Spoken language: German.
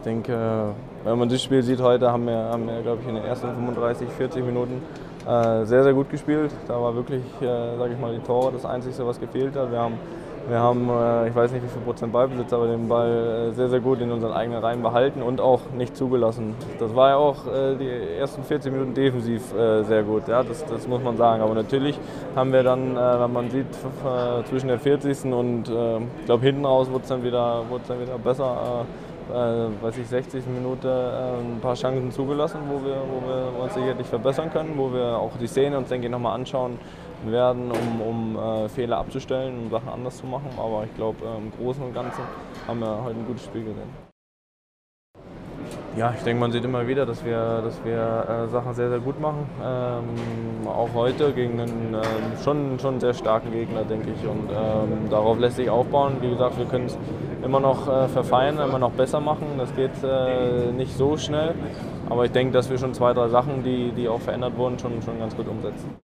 denke, wenn man das Spiel sieht heute, haben wir glaube ich, in den ersten 35, 40 Minuten sehr, sehr gut gespielt. Da war wirklich, sage ich mal, die Tore das Einzige, was gefehlt hat. Wir haben ich weiß nicht, wie viel Prozent Ballbesitz, aber den Ball sehr, sehr gut in unseren eigenen Reihen behalten und auch nicht zugelassen. Das war ja auch die ersten 40 Minuten defensiv sehr gut, ja, das muss man sagen. Aber natürlich haben wir dann, wenn man sieht, zwischen der 40. und ich glaube hinten raus wurde es dann wieder besser. 60 Minuten ein paar Chancen zugelassen, wo wir uns sicherlich verbessern können, wo wir auch die Szene uns, denke ich, nochmal anschauen werden, um Fehler abzustellen, um Sachen anders zu machen. Aber ich glaube, im Großen und Ganzen haben wir heute ein gutes Spiel gesehen. Ja, ich denke, man sieht immer wieder, dass wir Sachen sehr, sehr gut machen. Auch heute gegen einen schon sehr starken Gegner, denke ich. Und darauf lässt sich aufbauen. Wie gesagt, wir können es immer noch verfeinern, immer noch besser machen. Das geht nicht so schnell. Aber ich denke, dass wir schon 2, 3 Sachen, die auch verändert wurden, schon ganz gut umsetzen.